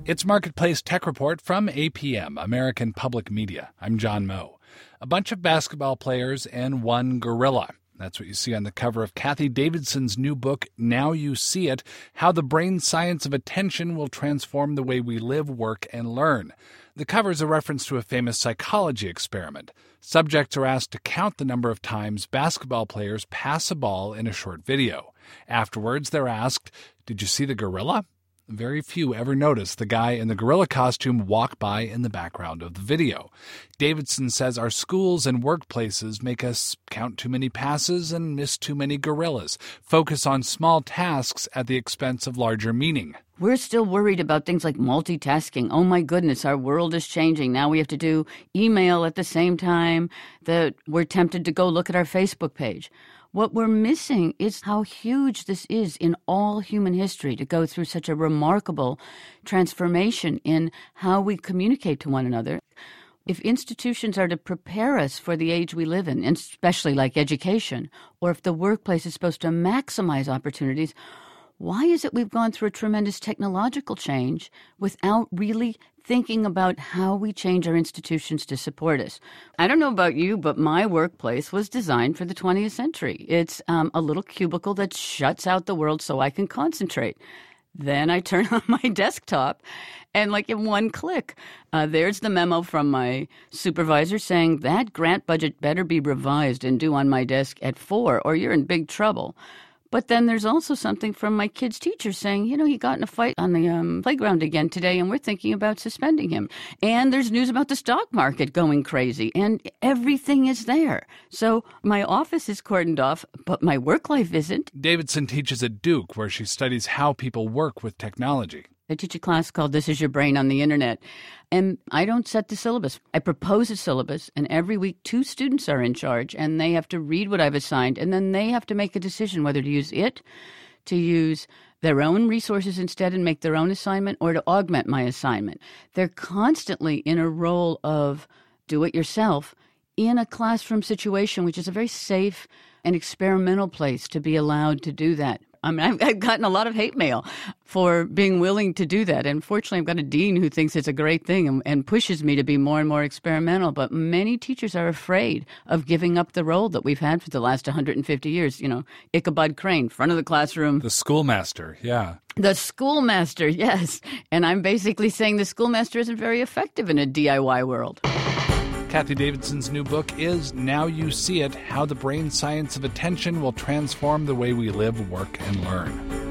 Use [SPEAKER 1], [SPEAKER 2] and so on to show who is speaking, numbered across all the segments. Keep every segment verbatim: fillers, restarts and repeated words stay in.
[SPEAKER 1] It's Marketplace Tech Report from A P M, American Public Media. I'm John Moe. A bunch of basketball players and one gorilla. That's what you see on the cover of Kathy Davidson's new book, Now You See It, How the Brain Science of Attention Will Transform the Way We Live, Work, and Learn. The cover is a reference to a famous psychology experiment. Subjects are asked to count the number of times basketball players pass a ball in a short video. Afterwards, they're asked, "Did you see the gorilla?" Very few ever notice the guy in the gorilla costume walk by in the background of the video. Davidson says our schools and workplaces make us count too many passes and miss too many gorillas, focus on small tasks at the expense of larger meaning.
[SPEAKER 2] We're still worried about things like multitasking. Oh my goodness, our world is changing. Now we have to do email at the same time that we're tempted to go look at our Facebook page. What we're missing is how huge this is in all human history to go through such a remarkable transformation in how we communicate to one another. If institutions are to prepare us for the age we live in, especially like education, or if the workplace is supposed to maximize opportunities, why is it we've gone through a tremendous technological change without really thinking about how we change our institutions to support us? I don't know about you, but my workplace was designed for the twentieth century. It's um, a little cubicle that shuts out the world so I can concentrate. Then I turn on my desktop, and like in one click, uh, there's the memo from my supervisor saying that grant budget better be revised and due on my desk at four, or you're in big trouble. But then there's also something from my kid's teacher saying, you know, he got in a fight on the um, playground again today, and we're thinking about suspending him. And there's news about the stock market going crazy, and everything is there. So my office is cordoned off, but my work life isn't.
[SPEAKER 1] Davidson teaches at Duke, where she studies how people work with technology.
[SPEAKER 2] I teach a class called This Is Your Brain on the Internet, and I don't set the syllabus. I propose a syllabus, and every week two students are in charge, and they have to read what I've assigned, and then they have to make a decision whether to use it, to use their own resources instead and make their own assignment, or to augment my assignment. They're constantly in a role of do-it-yourself in a classroom situation, which is a very safe and experimental place to be allowed to do that. I mean, I've, I've gotten a lot of hate mail for being willing to do that. And fortunately, I've got a dean who thinks it's a great thing and, and pushes me to be more and more experimental. But many teachers are afraid of giving up the role that we've had for the last one hundred fifty years. You know, Ichabod Crane, front of the classroom.
[SPEAKER 1] The schoolmaster, yeah.
[SPEAKER 2] The schoolmaster, yes. And I'm basically saying the schoolmaster isn't very effective in a D I Y world.
[SPEAKER 1] Kathy Davidson's new book is Now You See It, How the Brain Science of Attention Will Transform the Way We Live, Work, and Learn.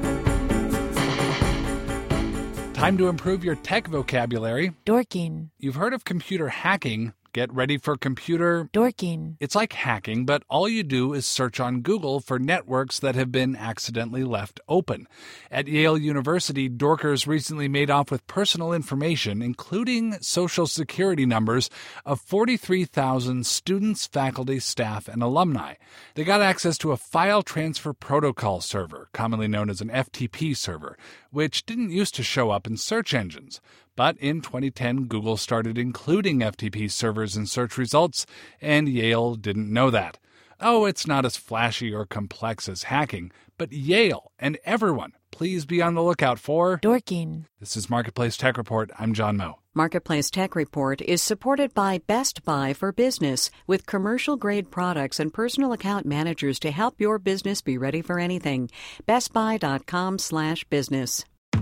[SPEAKER 1] Time to improve your tech vocabulary.
[SPEAKER 3] Dorking.
[SPEAKER 1] You've heard of computer hacking. Get ready for computer...
[SPEAKER 3] Dorking.
[SPEAKER 1] It's like hacking, but all you do is search on Google for networks that have been accidentally left open. At Yale University, dorkers recently made off with personal information, including social security numbers, of forty-three thousand students, faculty, staff, and alumni. They got access to a file transfer protocol server, commonly known as an F T P server, which didn't used to show up in search engines. But in twenty ten, Google started including F T P servers in search results, and Yale didn't know that. Oh, it's not as flashy or complex as hacking, but Yale and everyone, please be on the lookout for...
[SPEAKER 3] Dorking.
[SPEAKER 1] This is Marketplace Tech Report. I'm John Moe.
[SPEAKER 4] Marketplace Tech Report is supported by Best Buy for Business, with commercial-grade products and personal account managers to help your business be ready for anything. bestbuy.com slash business.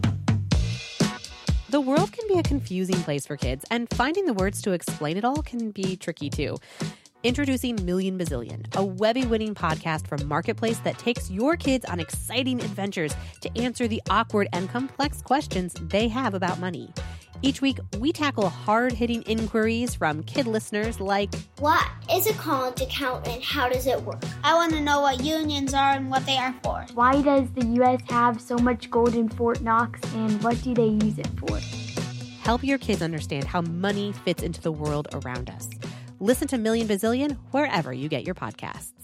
[SPEAKER 5] The world can be a confusing place for kids, and finding the words to explain it all can be tricky too. Introducing Million Bazillion, a Webby-winning podcast from Marketplace that takes your kids on exciting adventures to answer the awkward and complex questions they have about money. Each week, we tackle hard-hitting inquiries from kid listeners like,
[SPEAKER 6] what is a college account and how does it work?
[SPEAKER 7] I want to know what unions are and what they are for.
[SPEAKER 8] Why does the U S have so much gold in Fort Knox, and what do they use it for?
[SPEAKER 5] Help your kids understand how money fits into the world around us. Listen to Million Bazillion wherever you get your podcasts.